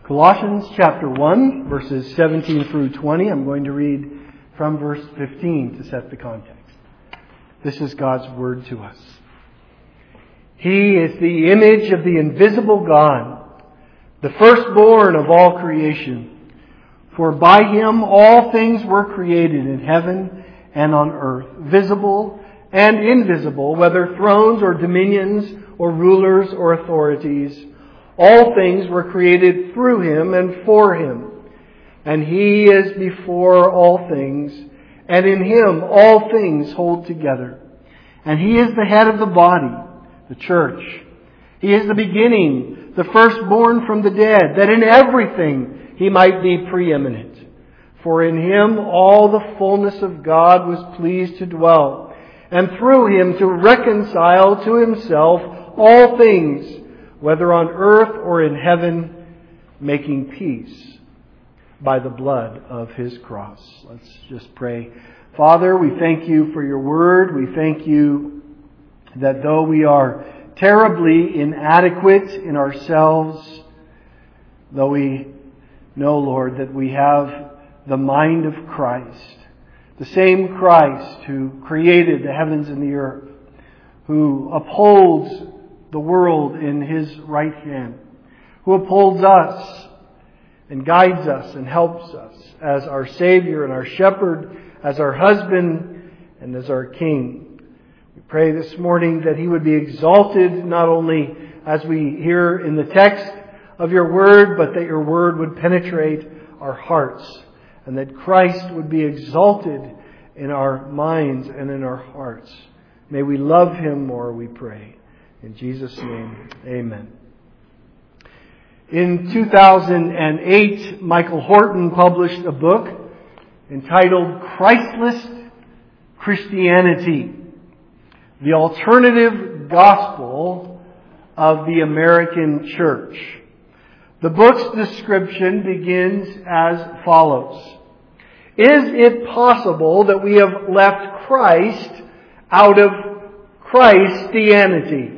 Colossians chapter 1, verses 17 through 20. I'm going to read from verse 15 to set the context. This is God's word to us. He is the image of the invisible God, the firstborn of all creation. For by Him all things were created in heaven and on earth, visible and invisible, whether thrones or dominions or rulers or authorities. All things were created through Him and for Him. And He is before all things, and in Him all things hold together. And He is the head of the body, the church. He is the beginning, the firstborn from the dead, that in everything He might be preeminent. For in Him all the fullness of God was pleased to dwell, and through Him to reconcile to Himself all things, whether on earth or in heaven, making peace by the blood of His cross. Let's just pray. Father, we thank You for Your word. We thank You that though we are terribly inadequate in ourselves, though we know, Lord, that we have the mind of Christ, the same Christ who created the heavens and the earth, who upholds the world in His right hand, who upholds us and guides us and helps us as our Savior and our Shepherd, as our husband and as our King. We pray this morning that He would be exalted not only as we hear in the text of Your word, but that Your word would penetrate our hearts, and that Christ would be exalted in our minds and in our hearts. May we love Him more, we pray. In Jesus' name, amen. In 2008, Michael Horton published a book entitled Christless Christianity, the Alternative Gospel of the American Church. The book's description begins as follows. Is it possible that we have left Christ out of Christianity?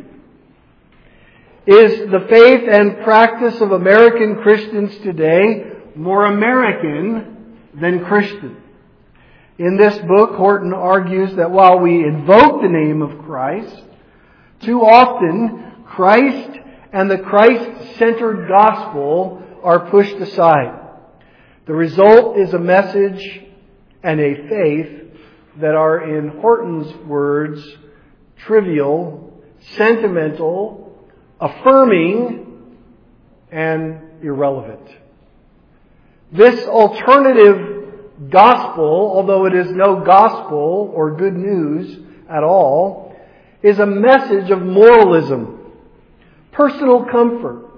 Is the faith and practice of American Christians today more American than Christian? In this book, Horton argues that while we invoke the name of Christ, too often Christ and the Christ-centered gospel are pushed aside. The result is a message and a faith that are, in Horton's words, trivial, sentimental, affirming, and irrelevant. This alternative gospel, although it is no gospel or good news at all, is a message of moralism, personal comfort,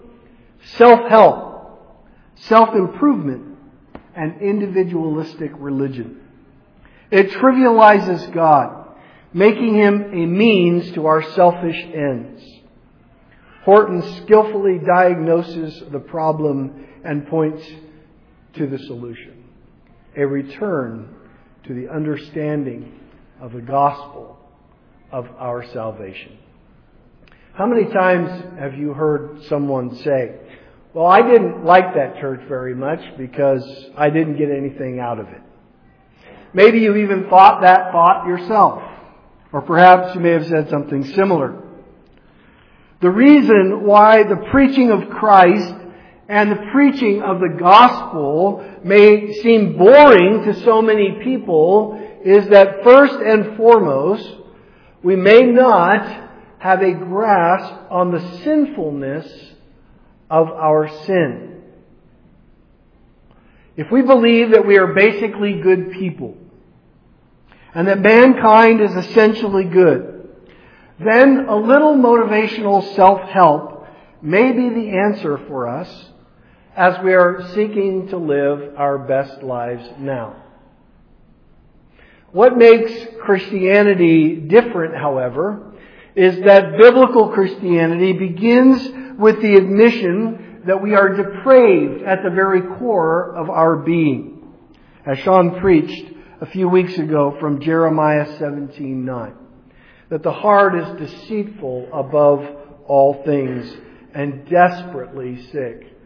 self-help, self-improvement, and individualistic religion. It trivializes God, making Him a means to our selfish ends. Horton skillfully diagnoses the problem and points to the solution: a return to the understanding of the gospel of our salvation. How many times have you heard someone say, well, I didn't like that church very much because I didn't get anything out of it? Maybe you even thought that thought yourself. Or perhaps you may have said something similar. The reason why the preaching of Christ and the preaching of the gospel may seem boring to so many people is that first and foremost, we may not have a grasp on the sinfulness of our sin. If we believe that we are basically good people and that mankind is essentially good, then a little motivational self-help may be the answer for us as we are seeking to live our best lives now. What makes Christianity different, however, is that biblical Christianity begins with the admission that we are depraved at the very core of our being. As Sean preached a few weeks ago from Jeremiah 17:9. That the heart is deceitful above all things and desperately sick.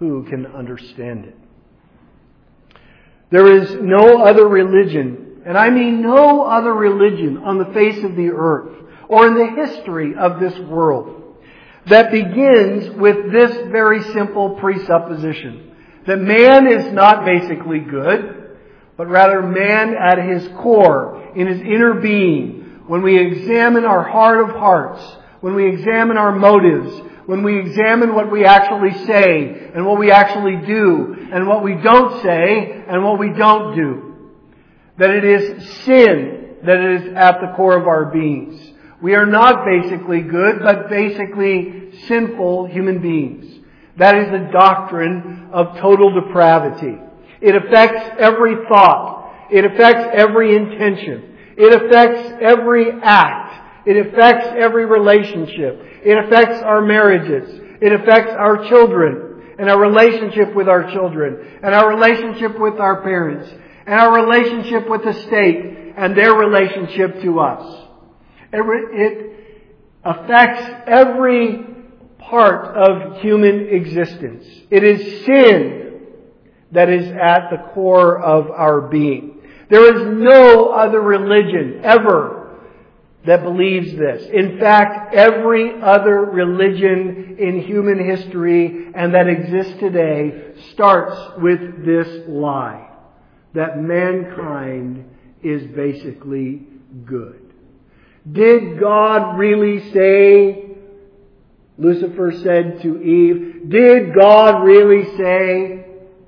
who can understand it? There is no other religion, and I mean no other religion on the face of the earth or in the history of this world that begins with this very simple presupposition, that man is not basically good, but rather man at his core, in his inner being, when we examine our heart of hearts, when we examine our motives, when we examine what we actually say and what we actually do and what we don't say and what we don't do, that it is sin that is at the core of our beings. We are not basically good, but basically sinful human beings. That is the doctrine of total depravity. It affects every thought. It affects every intention. It affects every act. It affects every relationship. It affects our marriages. It affects our children and our relationship with our children and our relationship with our parents and our relationship with the state and their relationship to us. It affects every part of human existence. It is sin that is at the core of our being. There is no other religion ever that believes this. In fact, every other religion in human history and that exists today starts with this lie, that mankind is basically good. Did God really say, Lucifer said to Eve, did God really say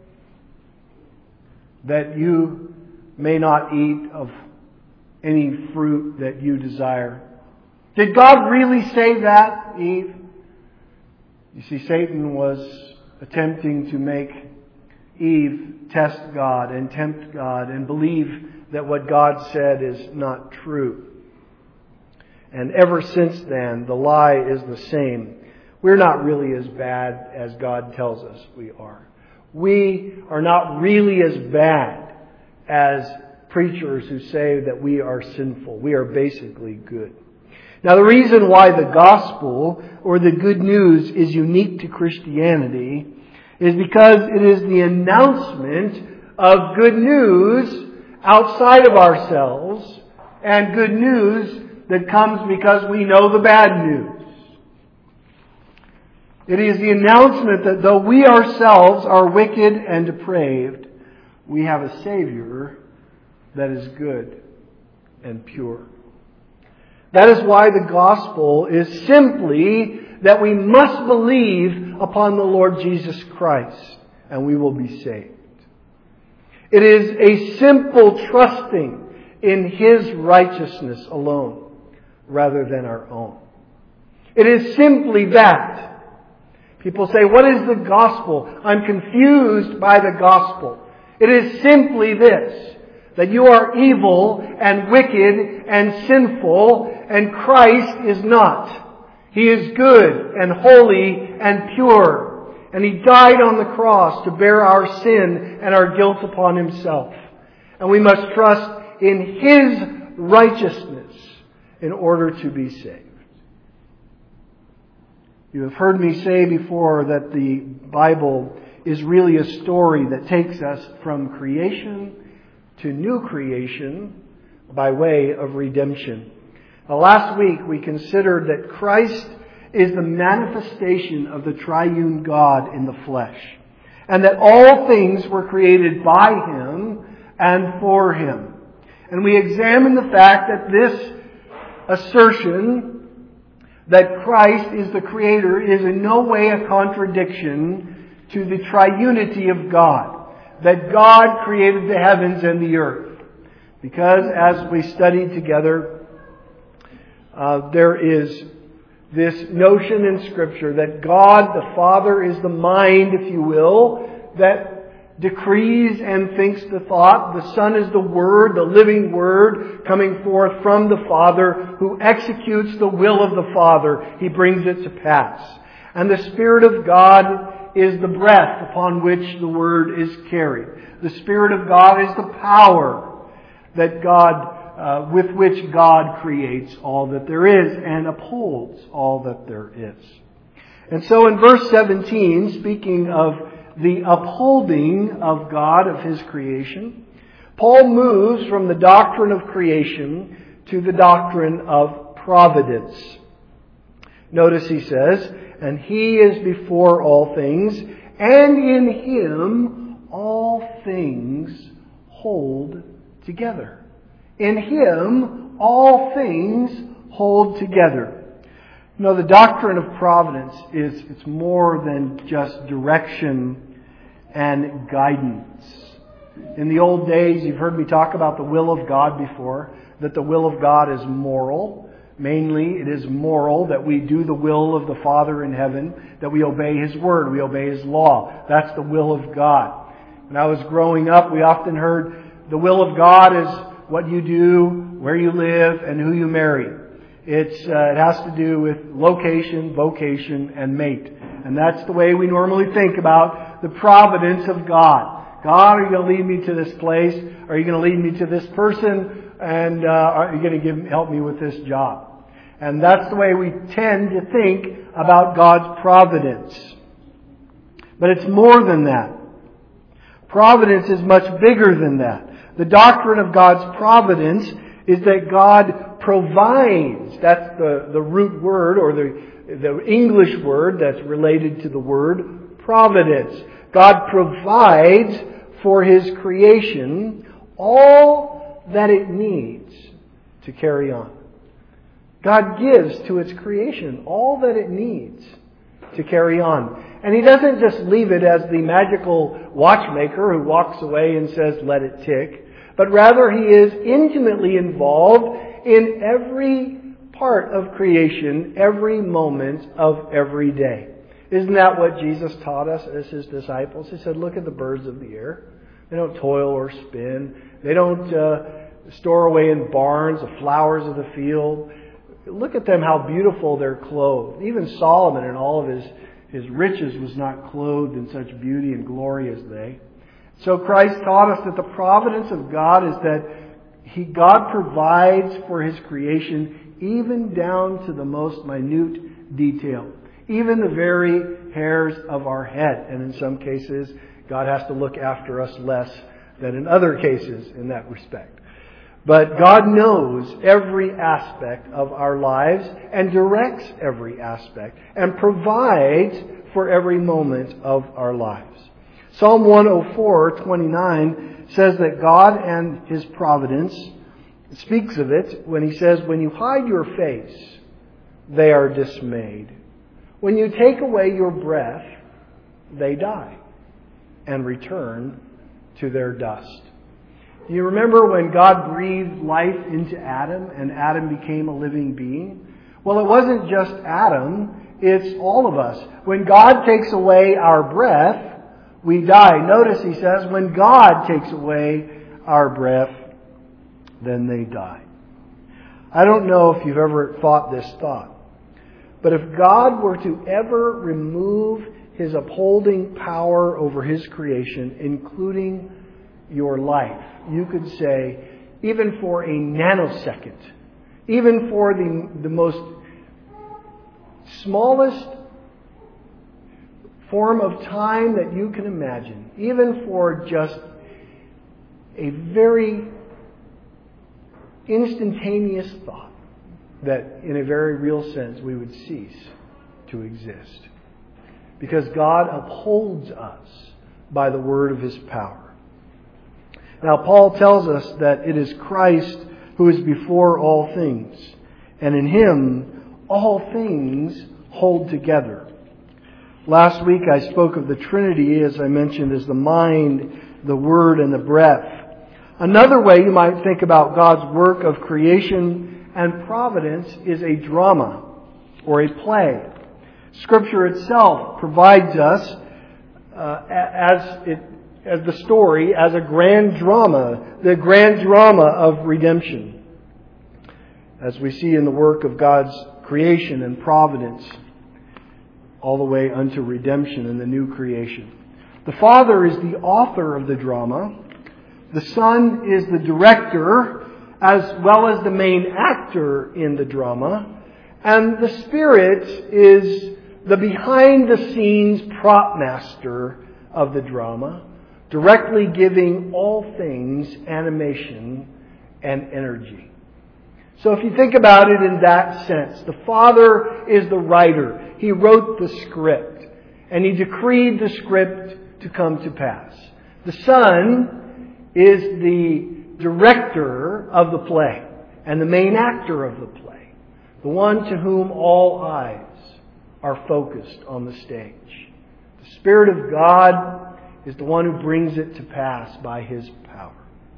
that you may not eat of any fruit that you desire? Did God really say that, Eve? You see, Satan was attempting to make Eve test God and tempt God and believe that what God said is not true. And ever since then, the lie is the same. We're not really as bad as God tells us we are. We are not really as bad as preachers who say that we are sinful. We are basically good. Now, the reason why the gospel or the good news is unique to Christianity is because it is the announcement of good news outside of ourselves and good news that comes because we know the bad news. It is the announcement that though we ourselves are wicked and depraved, we have a Savior that is good and pure. That is why the gospel is simply that we must believe upon the Lord Jesus Christ and we will be saved. It is a simple trusting in His righteousness alone rather than our own. It is simply that. People say, what is the gospel? I'm confused by the gospel. It is simply this, that you are evil and wicked and sinful, and Christ is not. He is good and holy and pure, and He died on the cross to bear our sin and our guilt upon Himself. And we must trust in His righteousness in order to be saved. You have heard me say before that the Bible is really a story that takes us from creation to new creation by way of redemption. Last week we considered that Christ is the manifestation of the triune God in the flesh, and that all things were created by Him and for Him. And we examined the fact that this assertion that Christ is the Creator is in no way a contradiction to the triunity of God, that God created the heavens and the earth. Because as we studied together, there is this notion in Scripture that God the Father is the mind, if you will, that decrees and thinks the thought. The Son is the Word, the living Word, coming forth from the Father, who executes the will of the Father. He brings it to pass. And the Spirit of God is the breath upon which the Word is carried. The Spirit of God is the power that with which God creates all that there is and upholds all that there is. And so in verse 17, speaking of the upholding of God, of His creation, Paul moves from the doctrine of creation to the doctrine of providence. Notice he says, "And He is before all things, and in Him all things hold together." In Him all things hold together. You know, the doctrine of providence it's more than just direction and guidance. In the old days, you've heard me talk about the will of God before, that the will of God is moral. Mainly, it is moral that we do the will of the Father in heaven, that we obey His Word, we obey His law. That's the will of God. When I was growing up, we often heard the will of God is what you do, where you live, and who you marry. It has to do with location, vocation, and mate. And that's the way we normally think about the providence of God. God, are you going to lead me to this place? Are you going to lead me to this person? And are you going to help me with this job? And that's the way we tend to think about God's providence. But it's more than that. Providence is much bigger than that. The doctrine of God's providence is that God provides. That's the root word, or the English word that's related to the word providence. God provides for His creation all that it needs to carry on. God gives to its creation all that it needs to carry on. And He doesn't just leave it as the magical watchmaker who walks away and says, "Let it tick." But rather He is intimately involved in every part of creation, every moment of every day. Isn't that what Jesus taught us as His disciples? He said, "Look at the birds of the air. They don't toil or spin. They don't store away in barns the flowers of the field. Look at them, how beautiful they're clothed." Even Solomon in all of his riches was not clothed in such beauty and glory as they. So Christ taught us that the providence of God is that God provides for His creation even down to the most minute detail. Even the very hairs of our head. And in some cases, God has to look after us less than in other cases in that respect. But God knows every aspect of our lives and directs every aspect and provides for every moment of our lives. Psalm 104:29 says that God and His providence speaks of it when He says, "When you hide your face, they are dismayed. When you take away your breath, they die and return to their dust." Do you remember when God breathed life into Adam and Adam became a living being? Well, it wasn't just Adam, it's all of us. When God takes away our breath, we die. Notice He says, when God takes away our breath, then they die. I don't know if you've ever thought this thought, but if God were to ever remove His upholding power over His creation, including your life, you could say, even for a nanosecond, even for the most smallest form of time that you can imagine, even for just a very instantaneous thought, that in a very real sense we would cease to exist. Because God upholds us by the word of His power. Now, Paul tells us that it is Christ who is before all things, and in Him all things hold together. Last week I spoke of the Trinity, as I mentioned, as the mind, the Word, and the breath. Another way you might think about God's work of creation and providence is a drama or a play. Scripture itself provides us as the story, as a grand drama, the grand drama of redemption, as we see in the work of God's creation and providence, all the way unto redemption and the new creation. The Father is the author of the drama. The Son is the director, as well as the main actor in the drama. And the Spirit is the behind-the-scenes prop master of the drama, directly giving all things animation and energy. So if you think about it in that sense, the Father is the writer. He wrote the script, and He decreed the script to come to pass. The Son is the director of the play and the main actor of the play, the one to whom all eyes are focused on the stage. The Spirit of God is the one who brings it to pass by His power.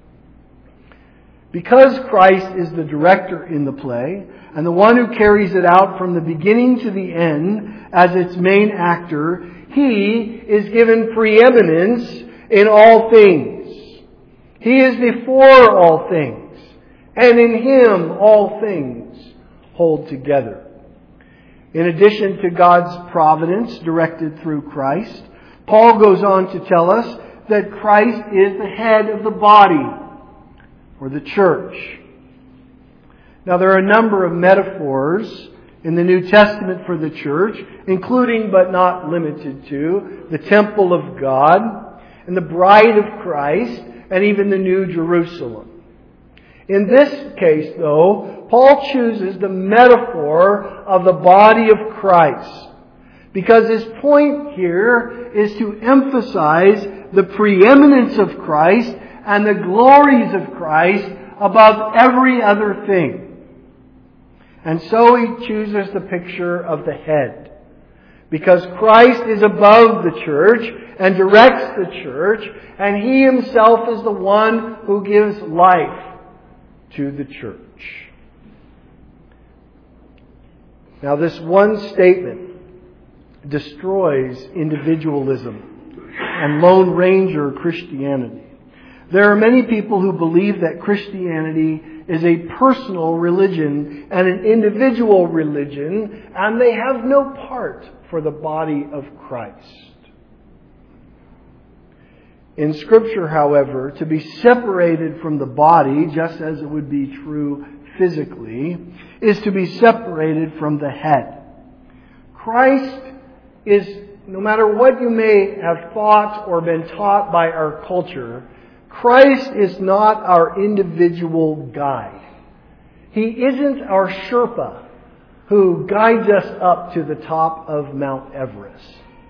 Because Christ is the director in the play and the one who carries it out from the beginning to the end as its main actor, He is given preeminence in all things. He is before all things, and in Him all things hold together. In addition to God's providence directed through Christ, Paul goes on to tell us that Christ is the head of the body, or the church. Now there are a number of metaphors in the New Testament for the church, including but not limited to the temple of God and the bride of Christ and even the New Jerusalem. In this case, though, Paul chooses the metaphor of the body of Christ because his point here is to emphasize the preeminence of Christ and the glories of Christ above every other thing. And so he chooses the picture of the head, because Christ is above the church and directs the church, and He Himself is the one who gives life to the church. Now, this one statement destroys individualism and Lone Ranger Christianity. There are many people who believe that Christianity is a personal religion and an individual religion, and they have no part for the body of Christ. In Scripture, however, to be separated from the body, just as it would be true physically, is to be separated from the head. Christ is, no matter what you may have thought or been taught by our culture, Christ is not our individual guide. He isn't our Sherpa who guides us up to the top of Mount Everest.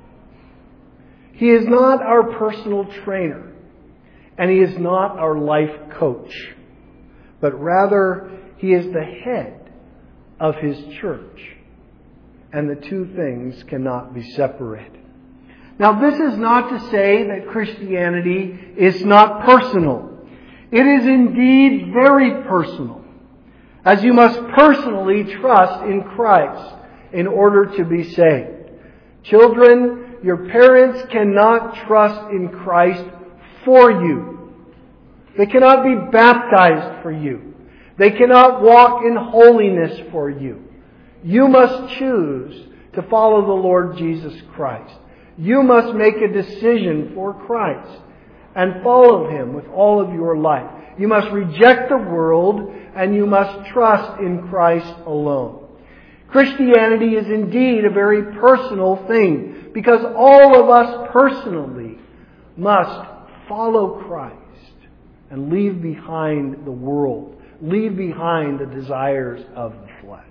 He is not our personal trainer, and He is not our life coach, but rather He is the head of His church, and the two things cannot be separated. Now, this is not to say that Christianity is not personal. It is indeed very personal, as you must personally trust in Christ in order to be saved. Children, your parents cannot trust in Christ for you. They cannot be baptized for you. They cannot walk in holiness for you. You must choose to follow the Lord Jesus Christ. You must make a decision for Christ and follow Him with all of your life. You must reject the world and you must trust in Christ alone. Christianity is indeed a very personal thing because all of us personally must follow Christ and leave behind the world, leave behind the desires of the flesh.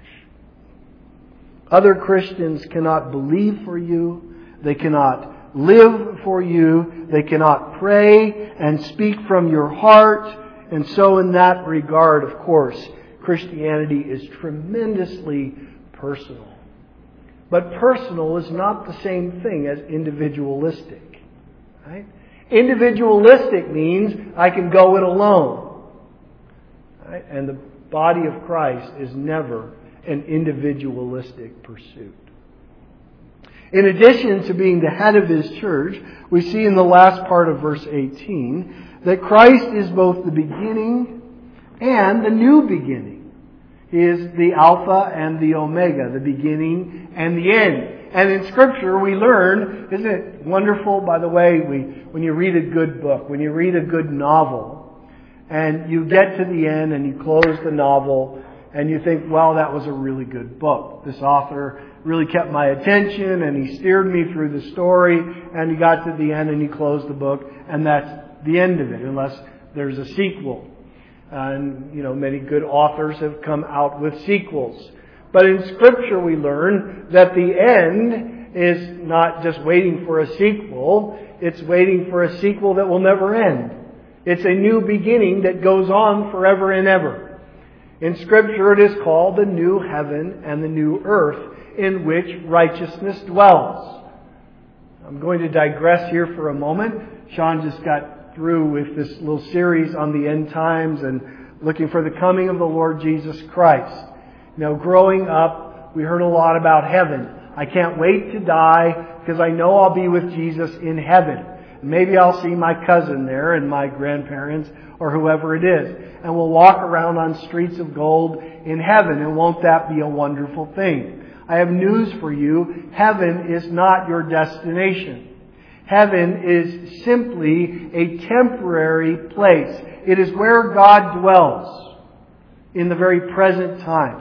Other Christians cannot believe for you. They cannot live for you. They cannot pray and speak from your heart. And so in that regard, of course, Christianity is tremendously personal. But personal is not the same thing as individualistic. Right? Individualistic means I can go it alone. Right? And the body of Christ is never an individualistic pursuit. In addition to being the head of His church, we see in the last part of verse 18 that Christ is both the beginning and the new beginning. He is the Alpha and the Omega, the beginning and the end. And in Scripture we learn, isn't it wonderful, by the way, when you read a good book, when you read a good novel, and you get to the end and you close the novel, And you think, well, that was a really good book. This author really kept my attention and he steered me through the story and he got to the end and he closed the book and that's the end of it, unless there's a sequel. And, many good authors have come out with sequels. But in Scripture we learn that the end is not just waiting for a sequel, it's waiting for a sequel that will never end. It's a new beginning that goes on forever and ever. In Scripture it is called the new heaven and the new earth in which righteousness dwells. I'm going to digress here for a moment. Sean just got through with this little series on the end times and looking for the coming of the Lord Jesus Christ. Growing up, we heard a lot about heaven. I can't wait to die because I know I'll be with Jesus in heaven. Maybe I'll see my cousin there and my grandparents or whoever it is. And we'll walk around on streets of gold in heaven. And won't that be a wonderful thing? I have news for you. Heaven is not your destination. Heaven is simply a temporary place. It is where God dwells in the very present time.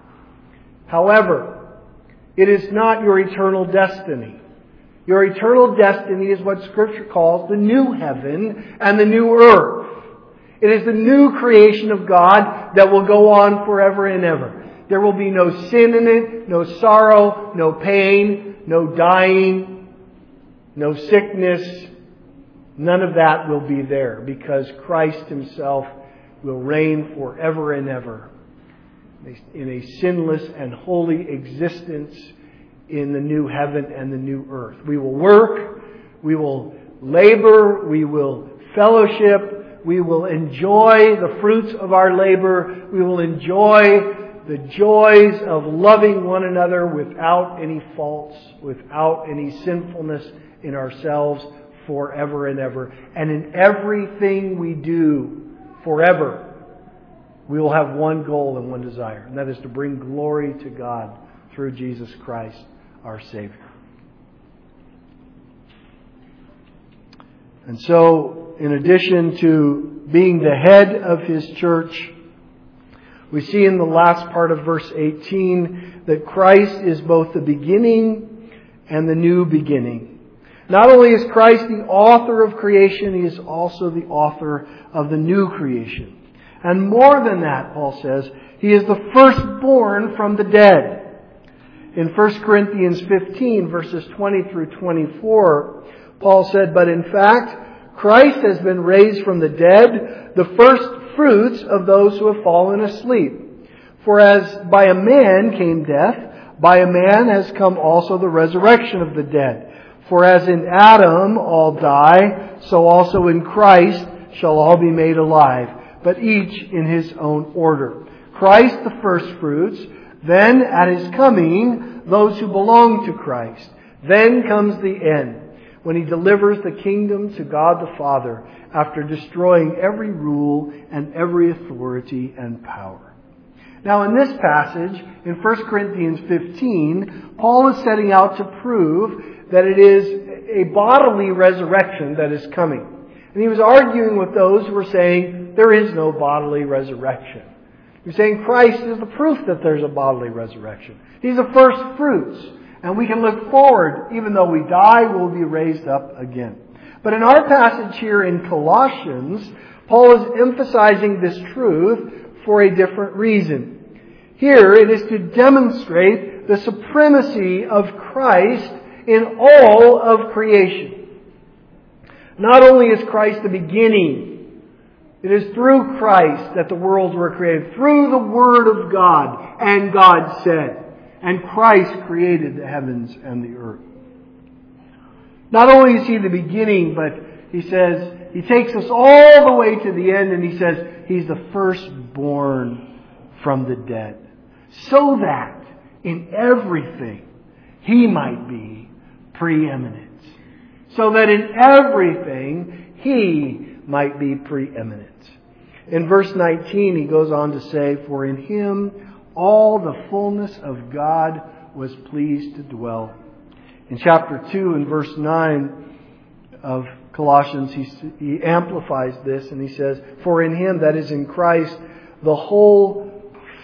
However, it is not your eternal destiny. Your eternal destiny is what Scripture calls the new heaven and the new earth. It is the new creation of God that will go on forever and ever. There will be no sin in it, no sorrow, no pain, no dying, no sickness. None of that will be there because Christ Himself will reign forever and ever in a sinless and holy existence in the new heaven and the new earth. We will work, we will labor, we will fellowship, we will enjoy the fruits of our labor, we will enjoy the joys of loving one another without any faults, without any sinfulness in ourselves forever and ever. And in everything we do forever, we will have one goal and one desire, and that is to bring glory to God through Jesus Christ, our Savior. And so, in addition to being the head of His church, we see in the last part of verse 18 that Christ is both the beginning and the new beginning. Not only is Christ the author of creation, He is also the author of the new creation. And more than that, Paul says, He is the firstborn from the dead. In 1 Corinthians 15, verses 20 through 24, Paul said, "But in fact, Christ has been raised from the dead, the first fruits of those who have fallen asleep. For as by a man came death, by a man has come also the resurrection of the dead. For as in Adam all die, so also in Christ shall all be made alive, but each in his own order. Christ the first fruits, then at His coming, those who belong to Christ. Then comes the end, when He delivers the kingdom to God the Father, after destroying every rule and every authority and power." Now in this passage, in 1 Corinthians 15, Paul is setting out to prove that it is a bodily resurrection that is coming. And he was arguing with those who were saying there is no bodily resurrection. He was saying Christ is the proof that there's a bodily resurrection. He's the first fruits. And we can look forward, even though we die, we'll be raised up again. But in our passage here in Colossians, Paul is emphasizing this truth for a different reason. Here it is to demonstrate the supremacy of Christ in all of creation. Not only is Christ the beginning, it is through Christ that the worlds were created, through the Word of God, and God said. And Christ created the heavens and the earth. Not only is He the beginning, but He says, He takes us all the way to the end and He says, He's the firstborn from the dead. So that in everything He might be preeminent. So that in everything He might be preeminent. In verse 19 he goes on to say, "For in Him all the fullness of God was pleased to dwell." In chapter 2 and verse 9 of Colossians, he amplifies this and he says, "For in Him," that is in Christ, "the whole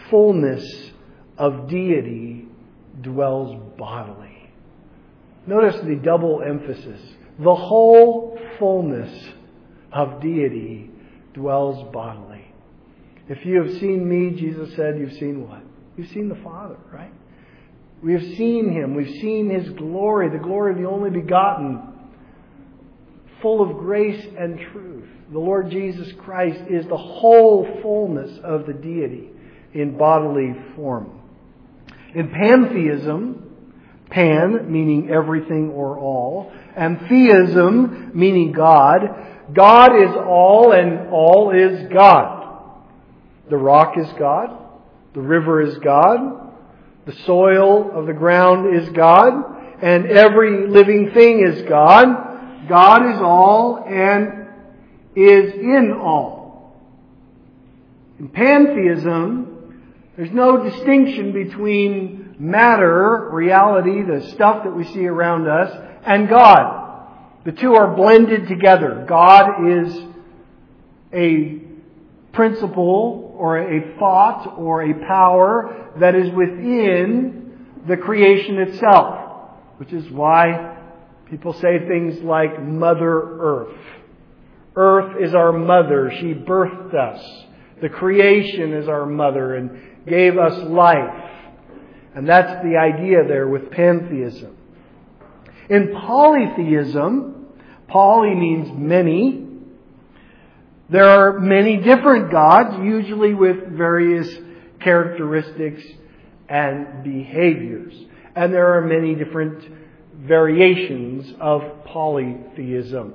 fullness of deity dwells bodily. Notice the double emphasis. The whole fullness of deity dwells bodily. If you have seen me, Jesus said, you've seen what? You've seen the Father, right? We have seen Him. We've seen His glory, the glory of the only begotten, full of grace and truth. The Lord Jesus Christ is the whole fullness of the deity in bodily form. In pantheism, pan meaning everything or all, and theism meaning God, God is all and all is God. The rock is God. The river is God. The soil of the ground is God. And every living thing is God. God is all and is in all. In pantheism, there's no distinction between matter, reality, the stuff that we see around us, and God. The two are blended together. God is a principle or a thought or a power that is within the creation itself, which is why people say things like Mother Earth. Earth is our mother. She birthed us. The creation is our mother and gave us life. And that's the idea there with pantheism. In polytheism, poly means many. There are many different gods, usually with various characteristics and behaviors. And there are many different variations of polytheism.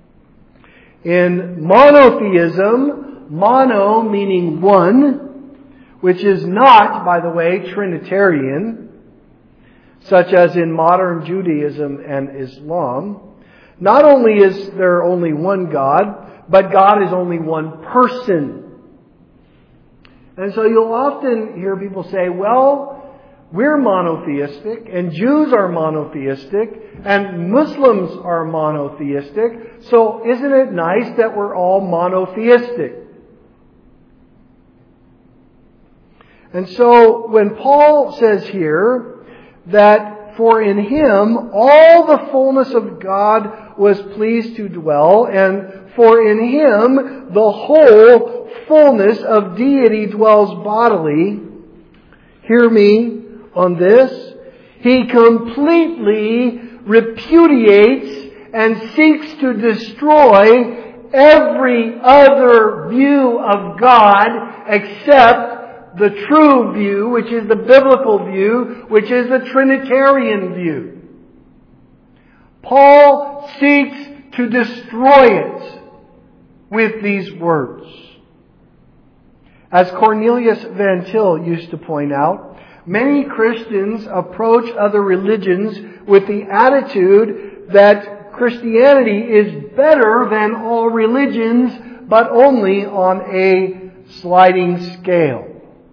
In monotheism, mono meaning one, which is not, by the way, Trinitarian, such as in modern Judaism and Islam. Not only is there only one God, but God is only one person. And so you'll often hear people say, well, we're monotheistic, and Jews are monotheistic, and Muslims are monotheistic, so isn't it nice that we're all monotheistic? And so when Paul says here that for in Him all the fullness of God was pleased to dwell, and for in Him the whole fullness of deity dwells bodily, hear me on this, he completely repudiates and seeks to destroy every other view of God except the true view, which is the biblical view, which is the Trinitarian view. Paul seeks to destroy it with these words. As Cornelius Van Til used to point out, many Christians approach other religions with the attitude that Christianity is better than all religions, but only on a sliding scale.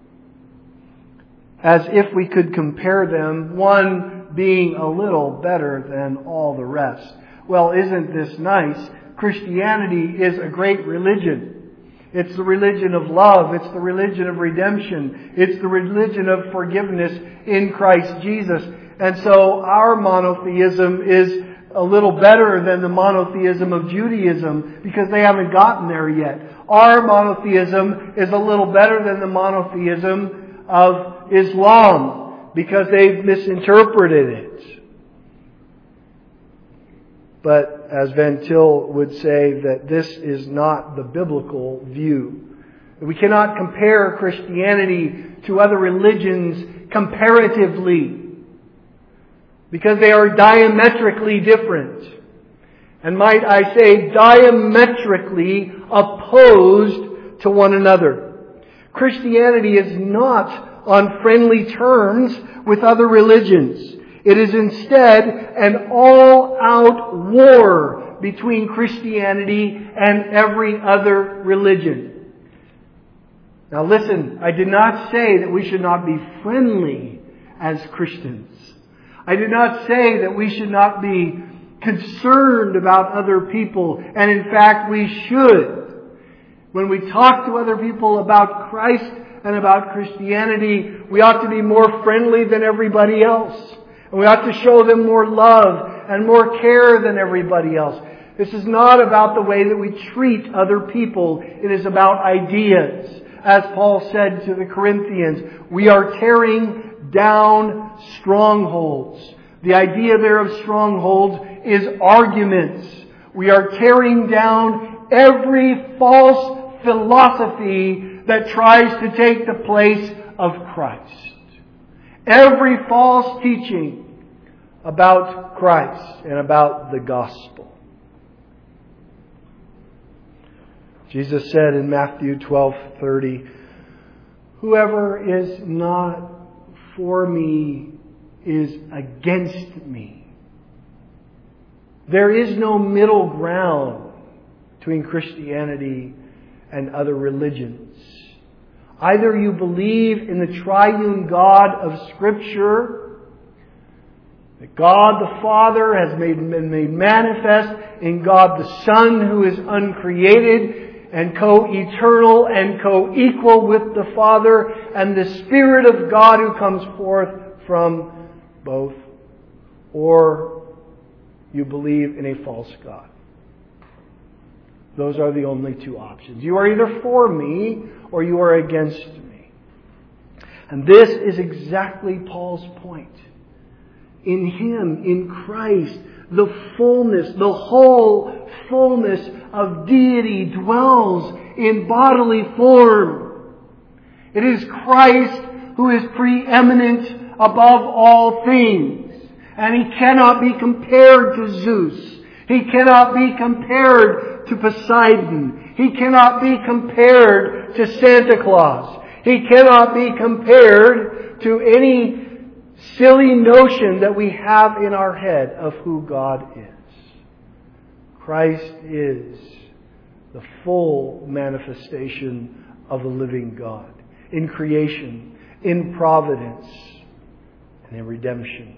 As if we could compare them, one being a little better than all the rest. Well, isn't this nice? Christianity is a great religion. It's the religion of love. It's the religion of redemption. It's the religion of forgiveness in Christ Jesus. And so our monotheism is a little better than the monotheism of Judaism because they haven't gotten there yet. Our monotheism is a little better than the monotheism of Islam because they've misinterpreted it. But as Van Til would say, that this is not the biblical view. We cannot compare Christianity to other religions comparatively because they are diametrically different. And might I say, diametrically opposed to one another. Christianity is not on friendly terms with other religions. It is instead an all-out war between Christianity and every other religion. Now listen, I did not say that we should not be friendly as Christians. I did not say that we should not be concerned about other people. And in fact, we should. When we talk to other people about Christ and about Christianity, we ought to be more friendly than everybody else. And we ought to show them more love and more care than everybody else. This is not about the way that we treat other people. It is about ideas. As Paul said to the Corinthians, we are tearing down strongholds. The idea there of strongholds is arguments. We are tearing down every false philosophy that tries to take the place of Christ. Every false teaching about Christ and about the gospel. Jesus said in Matthew 12:30, whoever is not for me is against me. There is no middle ground between Christianity and other religions. Either you believe in the triune God of Scripture, that God the Father has been made manifest in God the Son, who is uncreated and co-eternal and co-equal with the Father, and the Spirit of God who comes forth from both, or you believe in a false God. Those are the only two options. You are either for me or you are against me. And this is exactly Paul's point. In Him, in Christ, the fullness, the whole fullness of deity dwells in bodily form. It is Christ who is preeminent above all things. And He cannot be compared to Zeus. He cannot be compared to Poseidon. He cannot be compared to Santa Claus. He cannot be compared to any silly notion that we have in our head of who God is. Christ is the full manifestation of the living God in creation, in providence, and in redemption.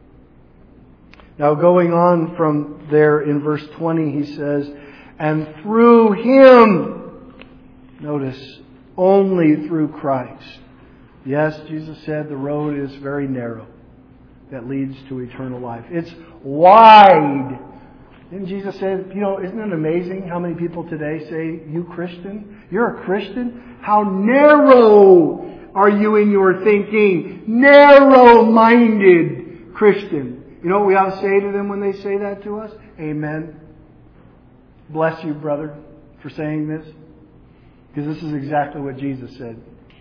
Now going on from there in verse 20, he says, and through Him, notice, only through Christ. Yes, Jesus said the road is very narrow that leads to eternal life. It's wide. Didn't Jesus say, isn't it amazing how many people today say, you Christian? You're a Christian? How narrow are you in your thinking? Narrow-minded Christian. You know what we ought to say to them when they say that to us? Amen. Bless you, brother, for saying this. Because this is exactly what Jesus said.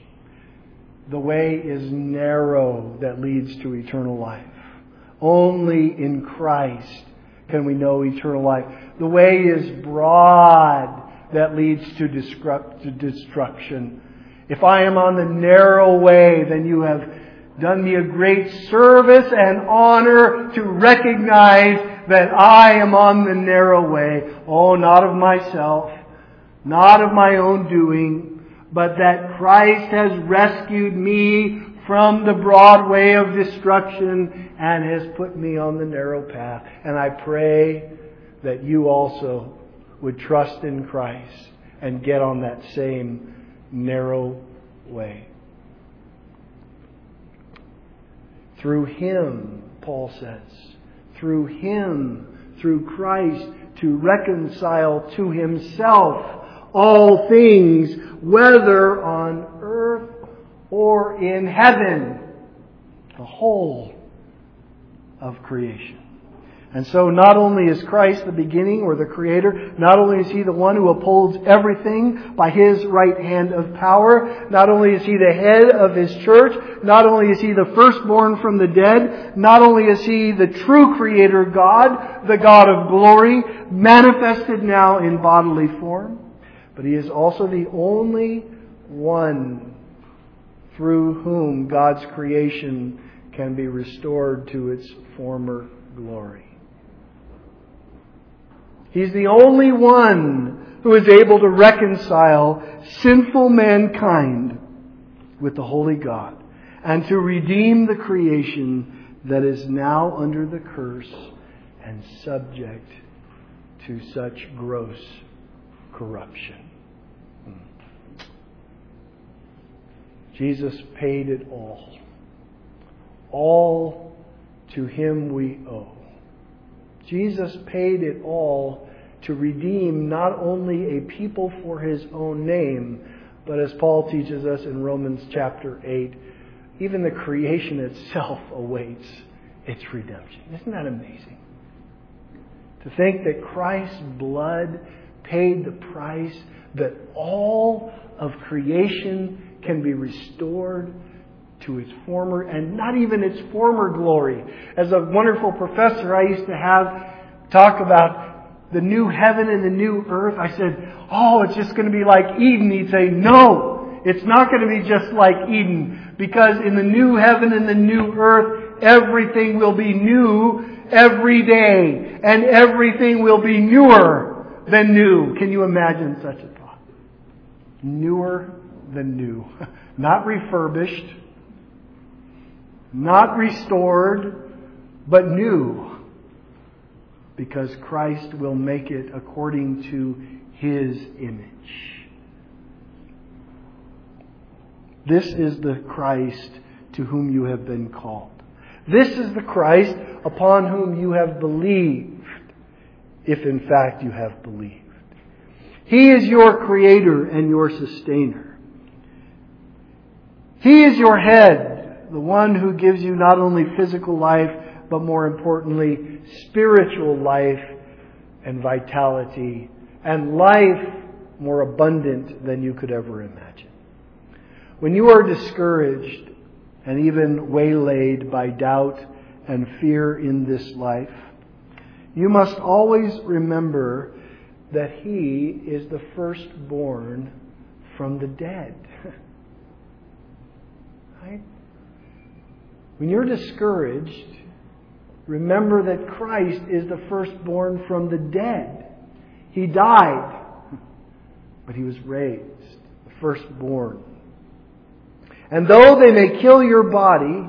The way is narrow that leads to eternal life. Only in Christ can we know eternal life. The way is broad that leads to destruction. If I am on the narrow way, then you have done me a great service and honor to recognize that I am on the narrow way. Oh, not of myself, not of my own doing, but that Christ has rescued me from the broad way of destruction and has put me on the narrow path. And I pray that you also would trust in Christ and get on that same narrow way. Through Him, Paul says, through Him, through Christ, to reconcile to Himself all things, whether on earth or in heaven, the whole of creation. And so not only is Christ the beginning or the Creator, not only is He the one who upholds everything by His right hand of power, not only is He the head of His church, not only is He the firstborn from the dead, not only is He the true Creator God, the God of glory, manifested now in bodily form, but He is also the only one through whom God's creation can be restored to its former glory. He's the only one who is able to reconcile sinful mankind with the holy God and to redeem the creation that is now under the curse and subject to such gross corruption. Jesus paid it all. All to Him we owe. Jesus paid it all to redeem not only a people for His own name, but as Paul teaches us in Romans chapter 8, even the creation itself awaits its redemption. Isn't that amazing? To think that Christ's blood paid the price that all of creation can be restored to its former, and not even its former glory. As a wonderful professor I used to have talk about the new heaven and the new earth, I said, oh, it's just going to be like Eden. He'd say, no, it's not going to be just like Eden, because in the new heaven and the new earth, everything will be new every day, and everything will be newer than new. Can you imagine such a thought? Newer than new. Not refurbished, not restored, but new. Because Christ will make it according to His image. This is the Christ to whom you have been called. This is the Christ upon whom you have believed, if in fact you have believed. He is your Creator and your Sustainer. He is your head, the one who gives you not only physical life, but more importantly, spiritual life and vitality, and life more abundant than you could ever imagine. When you are discouraged and even waylaid by doubt and fear in this life, you must always remember that He is the firstborn from the dead. Right? When you're discouraged, remember that Christ is the firstborn from the dead. He died, but He was raised, the firstborn. And though they may kill your body,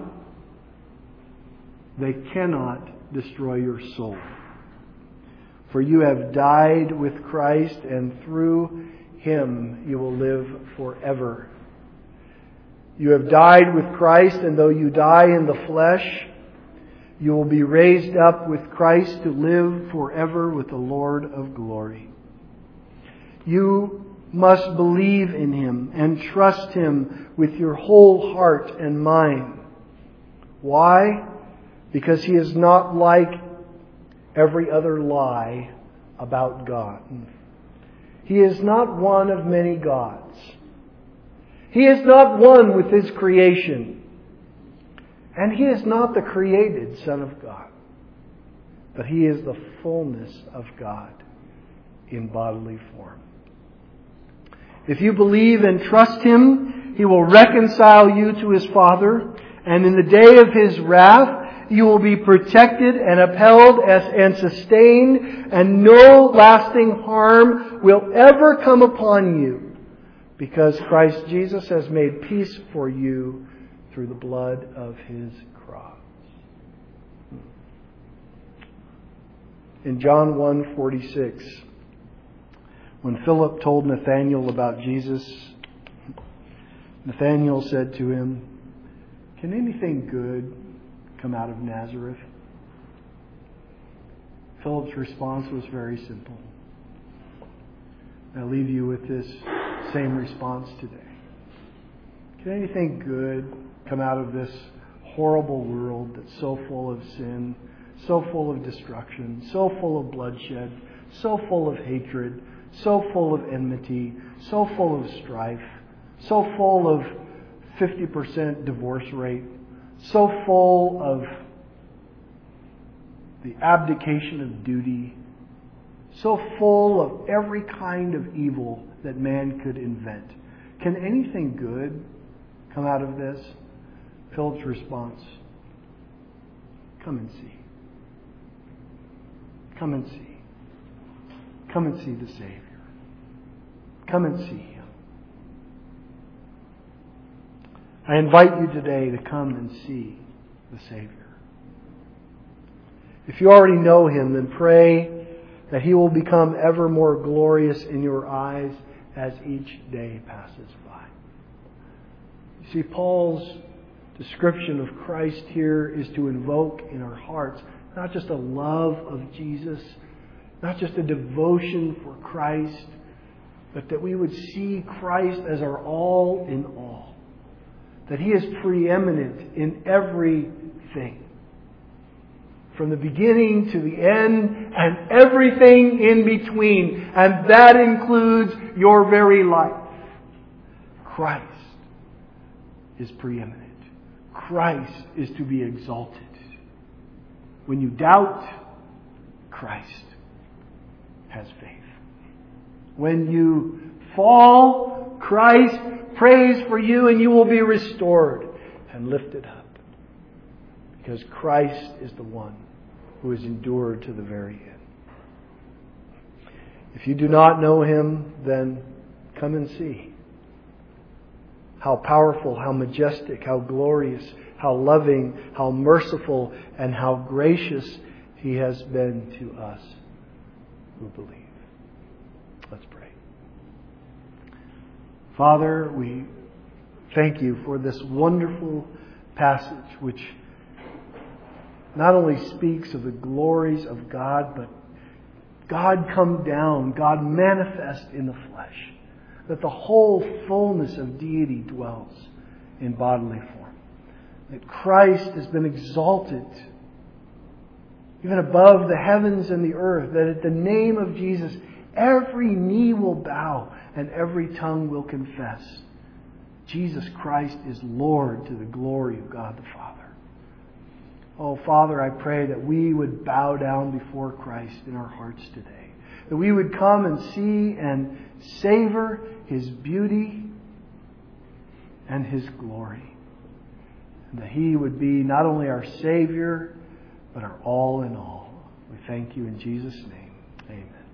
they cannot destroy your soul. For you have died with Christ, and through Him you will live forever. You have died with Christ, and though you die in the flesh, you will be raised up with Christ to live forever with the Lord of glory. You must believe in Him and trust Him with your whole heart and mind. Why? Because He is not like every other lie about God. He is not one of many gods. He is not one with His creation. And He is not the created Son of God. But He is the fullness of God in bodily form. If you believe and trust Him, He will reconcile you to His Father, and in the day of His wrath, you will be protected and upheld and sustained, and no lasting harm will ever come upon you, because Christ Jesus has made peace for you through the blood of His cross. In John 1:46, when Philip told Nathanael about Jesus, Nathanael said to him, "Can anything good come out of Nazareth?" Philip's response was very simple. I leave you with this same response today. Can anything good come out of this horrible world that's so full of sin, so full of destruction, so full of bloodshed, so full of hatred, so full of enmity, so full of strife, so full of 50% divorce rate, so full of the abdication of duty, so full of every kind of evil that man could invent? Can anything good come out of this? Philip's response: come and see. Come and see. Come and see the Savior. Come and see Him. I invite you today to come and see the Savior. If you already know Him, then pray that He will become ever more glorious in your eyes as each day passes by. You see, Paul's description of Christ here is to invoke in our hearts not just a love of Jesus, not just a devotion for Christ, but that we would see Christ as our all in all. That He is preeminent in everything. From the beginning to the end and everything in between. And that includes your very life. Christ is preeminent. Christ is to be exalted. When you doubt, Christ has faith. When you fall, Christ prays for you and you will be restored and lifted up. Because Christ is the one who has endured to the very end. If you do not know Him, then come and see. How powerful, how majestic, how glorious, how loving, how merciful, and how gracious He has been to us who believe. Let's pray. Father, we thank You for this wonderful passage which not only speaks of the glories of God, but God come down, God manifest in the flesh. That the whole fullness of deity dwells in bodily form. That Christ has been exalted even above the heavens and the earth. That at the name of Jesus, every knee will bow and every tongue will confess Jesus Christ is Lord to the glory of God the Father. Oh, Father, I pray that we would bow down before Christ in our hearts today. That we would come and see and savor His beauty and His glory. And that He would be not only our Savior, but our all in all. We thank You in Jesus' name. Amen.